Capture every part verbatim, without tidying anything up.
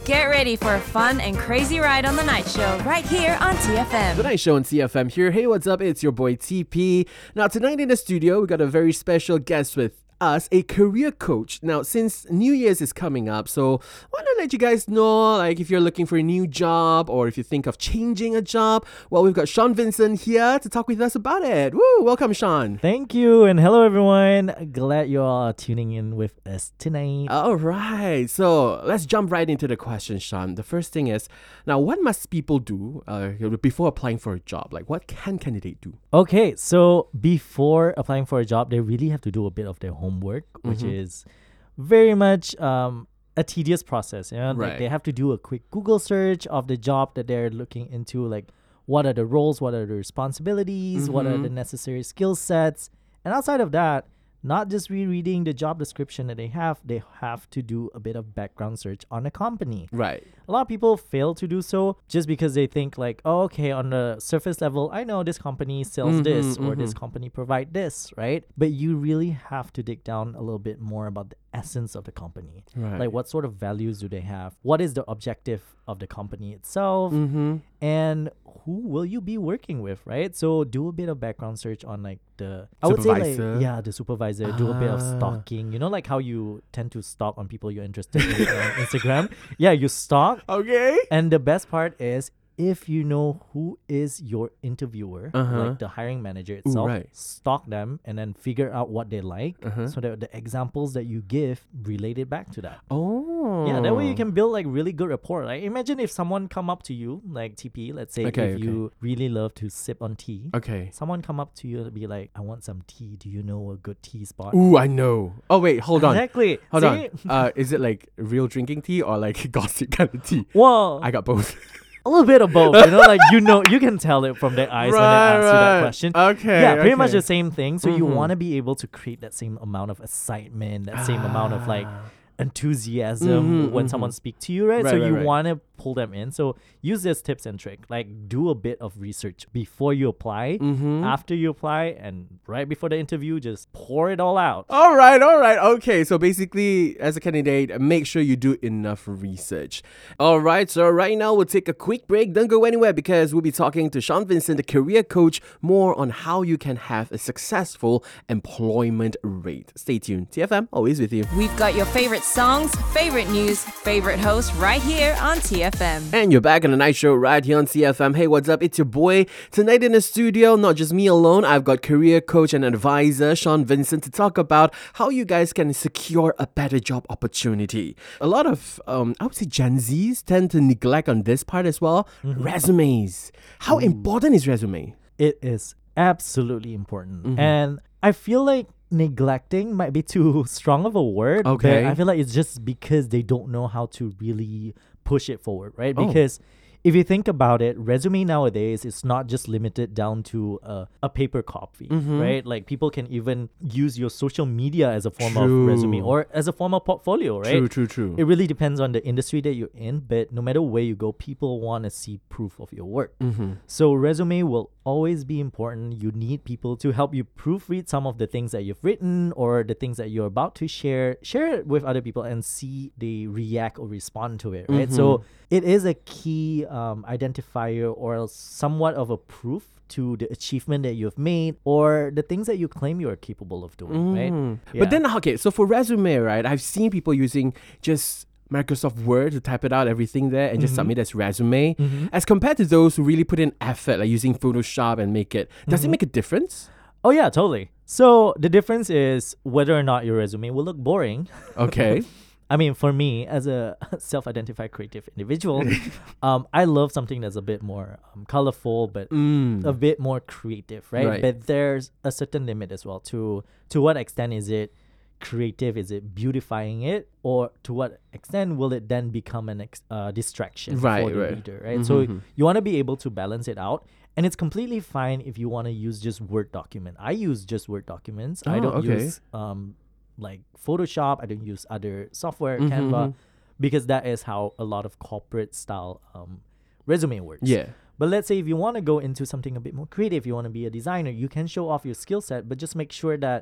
Get ready for a fun and crazy ride on The Night Show right here on T F M. The Night Show on T F M here. Hey, what's up? It's your boy T P. Now, tonight in the studio, we got a very special guest with us, a career coach. Now, since New Year's is coming up, so why not let you guys know, like, if you're looking for a new job or if you think of changing a job. Well, we've got Sean Vincent here to talk with us about it. Woo! Welcome, Sean. Thank you, and hello everyone. Glad you all are tuning in with us tonight. All right, so let's jump right into the question, Sean. The first thing is, now, what must people do uh, before applying for a job? Like, what can candidate do? Okay, so before applying for a job, they really have to do a bit of their homework, which Mhm. is very much um, a tedious process. You know? Right. Like they have to do a quick Google search of the job that they're looking into, like what are the roles, what are the responsibilities, what are Mhm. the necessary skill sets. And outside of that, not just rereading the job description that they have, they have to do a bit of background search on the company. Right. A lot of people fail to do so just because they think like, oh, okay, on the surface level, I know this company sells Mhm, this or this mhm. company provide this, right? But you really have to dig down a little bit more about the essence of the company. Right. Like what sort of values do they have? What is the objective of the company itself? Mm-hmm. And who will you be working with, right? So do a bit of background search on like the I would say Supervisor. like yeah, the supervisor. Do a bit of Ah. stalking. You know, like how you tend to stalk on people you're interested in on Instagram. Yeah, you stalk. Okay. And the best part is if you know who is your interviewer, Uh-huh. like the hiring manager itself, right. stalk them and then figure out what they like Uh-huh. so that the examples that you give relate it back to that. Oh. Yeah, that way you can build like really good rapport. Like imagine if someone come up to you, like T P, let's say Okay, if okay. you really love to sip on tea. Okay. Someone come up to you and be like, I want some tea. Do you know a good tea spot? Ooh, I know. Oh, wait, hold on. Exactly. Hold See? on. Uh, is it like real drinking tea or like gossip kind of tea? Well, I got both. a little bit of both. You know, like you know, you can tell it from their eyes when they Right, ask you that right. question. Okay. Yeah, pretty much okay. the same thing. So you Mhm. want to be able to create that same amount of excitement, that same amount of like Ah. enthusiasm Mhm, when mhm. someone speaks to you, right? Right, so right, you right. want to pull them in. So use this tips and trick. Like do a bit of research before you apply, Mhm. after you apply, and right before the interview, just pour it all out. All right, all right. Okay, so basically, as a candidate, make sure you do enough research. All right, so right now we'll take a quick break. Don't go anywhere because we'll be talking to Sean Vincent, the career coach, more on how you can have a successful employment rate. Stay tuned. T F M, always with you. We've got your favorite songs, favorite news, favorite host right here on T F M. And you're back on the night show right here on C F M. Hey, what's up? It's your boy. Tonight in the studio, not just me alone, I've got career coach and advisor Sean Vincent to talk about how you guys can secure a better job opportunity. A lot of, um, I would say Gen Zs tend to neglect on this part as well. Resumes. How important is resume? It is absolutely important. Mhm. And I feel like neglecting might be too strong of a word. Okay. But I feel like it's just because they don't know how to really push it forward, right? Oh. Because if you think about it, resume nowadays is not just limited down to a, a paper copy, Mhm. right? Like people can even use your social media as a form True. of resume or as a form of portfolio, right? True, true, true. It really depends on the industry that you're in, but no matter where you go, people want to see proof of your work. Mm-hmm. So resume will always be important. You need people to help you proofread some of the things that you've written or the things that you're about to share. Share it with other people and see they react or respond to it, right? So it is a key um, identifier or somewhat of a proof to the achievement that you've made or the things that you claim you are capable of doing, right? Mm. Yeah. But then, okay, so for resume, right, I've seen people using just Microsoft Word to type it out, everything there, and just Mhm. submit as resume, Mhm. as compared to those who really put in effort, like using Photoshop and make it. Does it Mhm. make a difference? Oh yeah, totally. So the difference is whether or not your resume will look boring. Okay. I mean, for me, as a self-identified creative individual, um, I love something that's a bit more um, colorful, but Mm. a bit more creative, right? Right. But there's a certain limit as well. To to what extent is it creative? Is it beautifying it, or to what extent will it then become an ex- uh, distraction Right, for the right. reader, right? So Mhm. you want to be able to balance it out. And it's completely fine if you want to use just Word document. I use just Word documents. I Oh, don't okay. use um like Photoshop. I don't use other software, Mhm, Canva, mhm. because that is how a lot of corporate style um resume works. Yeah. But let's say if you want to go into something a bit more creative, you want to be a designer, you can show off your skill set, but just make sure that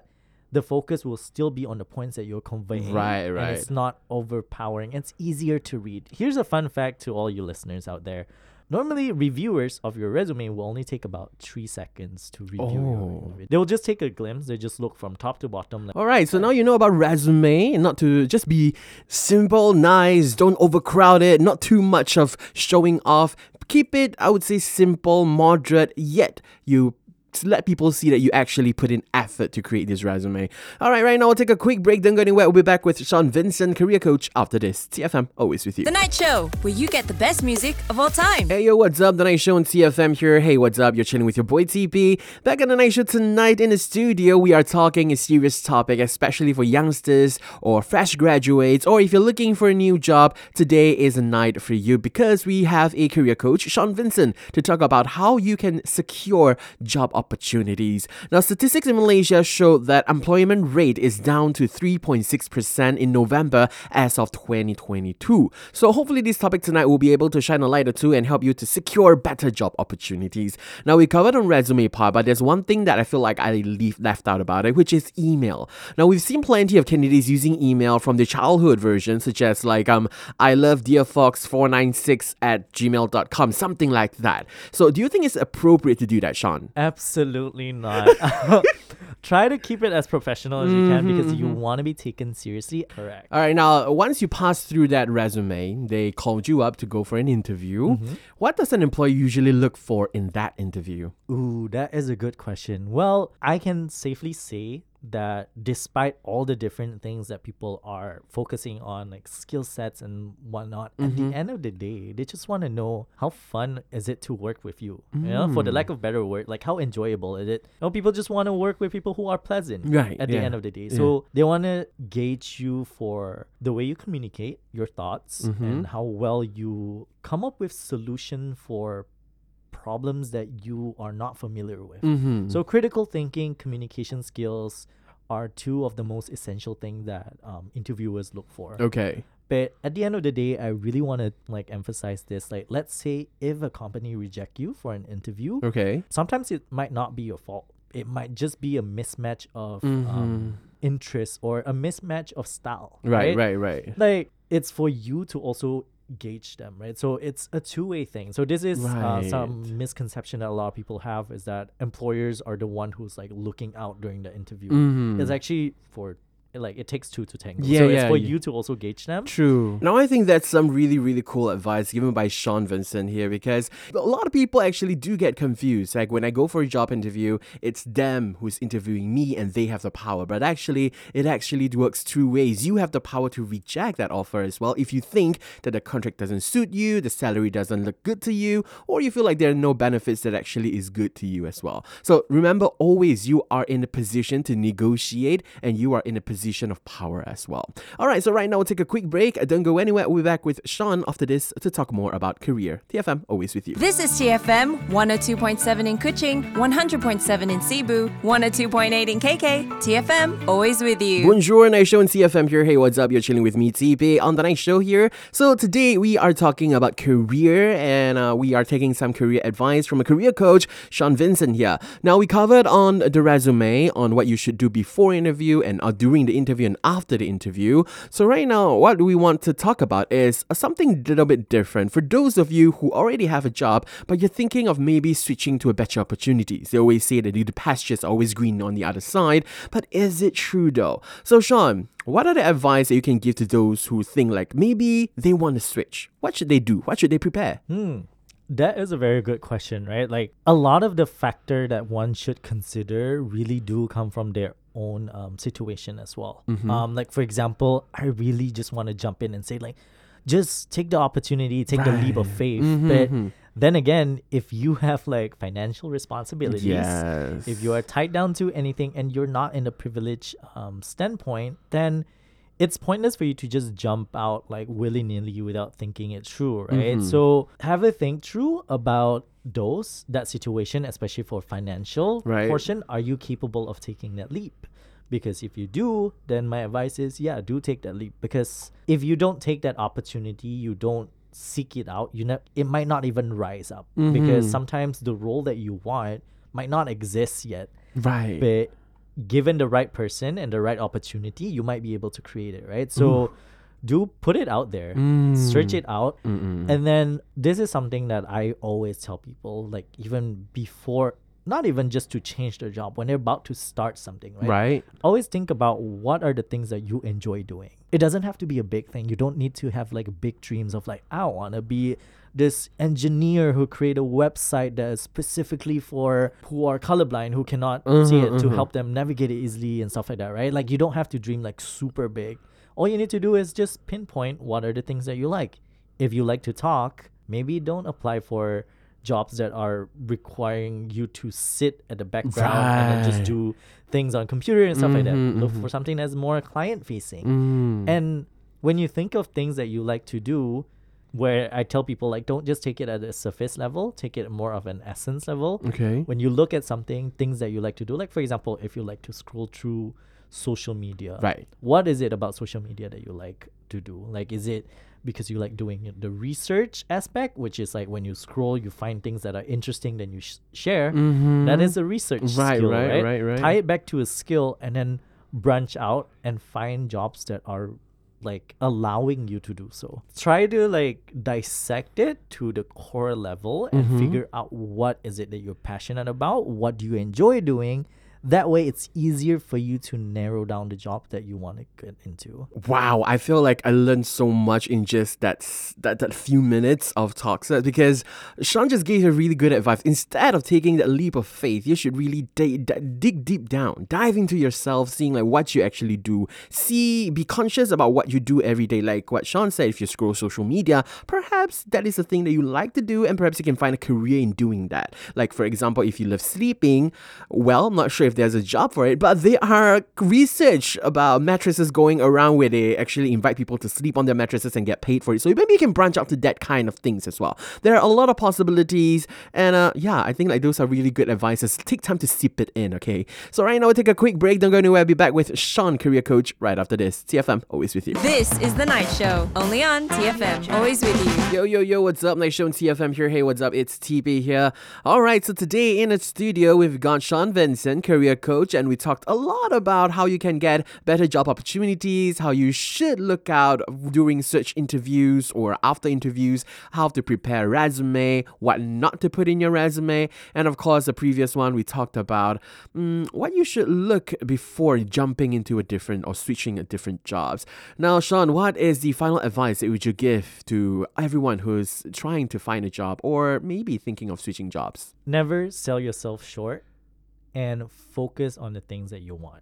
the focus will still be on the points that you're conveying. Right, right. And it's not overpowering. It's easier to read. Here's a fun fact to all you listeners out there. Normally, reviewers of your resume will only take about three seconds to review your Oh. resume. They'll just take a glimpse. They just look from top to bottom. Like, All right, so now you know about resume, and not to just be simple, nice, don't overcrowd it, not too much of showing off. Keep it, I would say, simple, moderate, yet you to let people see that you actually put in effort to create this resume. All right, right now we'll take a quick break. Don't go anywhere. We'll be back with Sean Vincent, career coach, after this. T F M, always with you. The Night Show, where you get the best music of all time. Hey yo, what's up? The Night Show on T F M here. Hey, what's up? You're chilling with your boy T P. Back on The Night Show tonight in the studio, we are talking a serious topic, especially for youngsters or fresh graduates, or if you're looking for a new job, today is a night for you because we have a career coach, Sean Vincent, to talk about how you can secure job opportunities. Now, statistics in Malaysia show that employment rate is down to three point six percent in November as of twenty twenty-two. So hopefully this topic tonight will be able to shine a light or two and help you to secure better job opportunities. Now, we covered on resume part, but there's one thing that I feel like I leave, left out about it, which is email. Now, we've seen plenty of candidates using email from their childhood version, such as like um I love dear fox four nine six at gmail dot com, something like that. So do you think it's appropriate to do that, Sean? absolutely not. Try to keep it as professional as you can because you want to be taken seriously. Correct. All right, now, once you pass through that resume, they called you up to go for an interview. What does an employee usually look for in that interview? Ooh, that is a good question. Well, I can safely say that despite all the different things that people are focusing on, like skill sets and whatnot, at the end of the day, they just want to know how fun is it to work with you. You know, for the lack of better word, like how enjoyable is it? You know, people just want to work with people who are pleasant. Right, At yeah, the end of the day, yeah. so they want to gauge you for the way you communicate your thoughts and how well you come up with solution for problems that you are not familiar with. Mm-hmm. So critical thinking, communication skills are two of the most essential things that um, interviewers look for. Okay. But at the end of the day, I really want to like emphasize this. Like, let's say if a company reject you for an interview, Okay. sometimes it might not be your fault. It might just be a mismatch of Mm-hmm. um, interest or a mismatch of style. Right, right, right. Like, it's for you to also gauge them, right? So it's a two-way thing. So this is uh, Right. some misconception that a lot of people have, is that employers are the one who's like looking out during the interview. Mhm. It's actually for like it takes two to tango. Yeah, so it's yeah, for yeah. you to also gauge them. True. Now, I think that's some really, really cool advice given by Sean Vincent here, because a lot of people actually do get confused. Like when I go for a job interview, it's them who's interviewing me and they have the power. But actually, it actually works two ways. You have the power to reject that offer as well if you think that the contract doesn't suit you, the salary doesn't look good to you, or you feel like there are no benefits that actually is good to you as well. So remember, always you are in a position to negotiate and you are in a position of power as well. All right, so right now we'll take a quick break. Don't go anywhere. We'll be back with Sean after this to talk more about career. T F M, always with you. This is T F M, one oh two point seven in Kuching, one hundred point seven in Cebu, one oh two point eight in K K. T F M, always with you. Bonjour, Night Show on T F M here. Hey, what's up? You're chilling with me, T P, on the Night Show here. So today we are talking about career, and uh, we are taking some career advice from a career coach, Sean Vincent here. Now, we covered on the resume on what you should do before interview and uh, during the interview and after the interview. So right now, what we want to talk about is uh, something a little bit different. For those of you who already have a job, but you're thinking of maybe switching to a better opportunities. They always say that the pastures are always green on the other side, but is it true though? So Sean, what are the advice that you can give to those who think like maybe they want to switch? What should they do? What should they prepare? Hmm. That is a very good question, right? Like a lot of the factor that one should consider really do come from their own um, situation as well. Um, like for example, I really just want to jump in and say like, just take the opportunity, take the leap of faith. But then again, if you have like financial responsibilities, Yes. if you are tied down to anything and you're not in a privileged um, standpoint, then it's pointless for you to just jump out like willy-nilly without thinking it through, right? So have a think through about those, that situation, especially for financial Right. portion. Are you capable of taking that leap? Because if you do, then my advice is, yeah, do take that leap. Because if you don't take that opportunity, you don't seek it out, you know, it might not even rise up. Because sometimes the role that you want might not exist yet. Right. But given the right person and the right opportunity, you might be able to create it, right? So do put it out there, Mm. search it out. Mm-mm. And then this is something that I always tell people, like even before, not even just to change their job, when they're about to start something, right? Right. Always think about what are the things that you enjoy doing. It doesn't have to be a big thing. You don't need to have like big dreams of like, I want to be this engineer who create a website that is specifically for who are colorblind, who cannot see it, to mhm. help them navigate it easily and stuff like that, right? Like you don't have to dream like super big. All you need to do is just pinpoint what are the things that you like. If you like to talk, maybe don't apply for jobs that are requiring you to sit at the background and then just Right. do things on computer and stuff like that. Mhm, Look mhm. for something that's more client facing. Mm. And when you think of things that you like to do, where I tell people like don't just take it at a surface level, take it more of an essence level. Okay. When you look at something, things that you like to do, like for example, if you like to scroll through social media, Right. what is it about social media that you like to do? Like, is it because you like doing the research aspect, which is like when you scroll, you find things that are interesting, then you sh- share. Mhm. That is a research Right, skill, right, right? right, right. Tie it back to a skill and then branch out and find jobs that are like allowing you to do so. Try to like dissect it to the core level and Mhm. figure out what is it that you're passionate about, what do you enjoy doing. That way it's easier for you to narrow down the job that you want to get into. Wow, I feel like I learned so much in just that s- that, that few minutes of talks, uh, because Sean just gave a really good advice. Instead of taking that leap of faith, you should really di- di- dig deep down, dive into yourself, seeing like what you actually do. See, be conscious about what you do every day. Like what Sean said, if you scroll social media, perhaps that is a thing that you like to do, and perhaps you can find a career in doing that. Like for example, if you love sleeping, well, I'm not sure if there's a job for it, but there are research about mattresses going around where they actually invite people to sleep on their mattresses and get paid for it. So maybe you can branch out to that kind of things as well. There are a lot of possibilities, and uh, yeah, I think like those are really good advices. Take time to sip it in, okay? So right now we'll take a quick break. Don't go anywhere. I'll be back with Sean, career coach, right after this. T F M, always with you. This is The Night Show, only on T F M. Always with you. Yo, yo, yo, what's up? Night Show on T F M here. Hey, what's up? It's T P here. All right, so today in the studio, we've got Sean Vincent, career coach, and we talked a lot about how you can get better job opportunities, how you should look out during search interviews or after interviews, how to prepare a resume, what not to put in your resume, and of course, the previous one, we talked about mm, what you should look before jumping into a different or switching a different jobs. Now, Sean, what is the final advice that would you give to everyone who's trying to find a job or maybe thinking of switching jobs? Never sell yourself short and focus on the things that you want.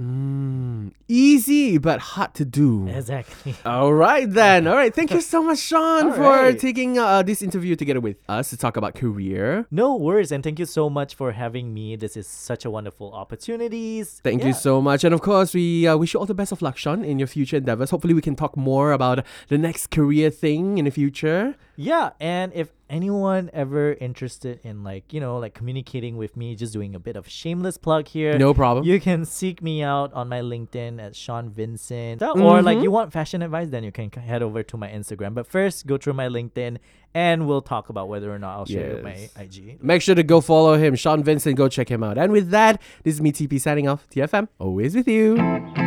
Mm, easy, but hard to do. Exactly. All right, then. All right. Thank you so much, Sean, All for right. taking uh, this interview together with us to talk about career. No worries, and thank you so much for having me. This is such a wonderful opportunities. Thank Yeah. you so much. And of course, we uh, wish you all the best of luck, Sean, in your future endeavors. Hopefully, we can talk more about the next career thing in the future. Yeah, and if anyone ever interested in like, you know, like communicating with me, just doing a bit of shameless plug here. No problem. You can seek me out on my LinkedIn at Sean Vincent. Or like Mhm. you want fashion advice, then you can c- head over to my Instagram. But first, go through my LinkedIn and we'll talk about whether or not I'll share my Yes. I G. Make sure to go follow him, Sean Vincent. Go check him out. And with that, this is me, T P, signing off. T F M, always with you.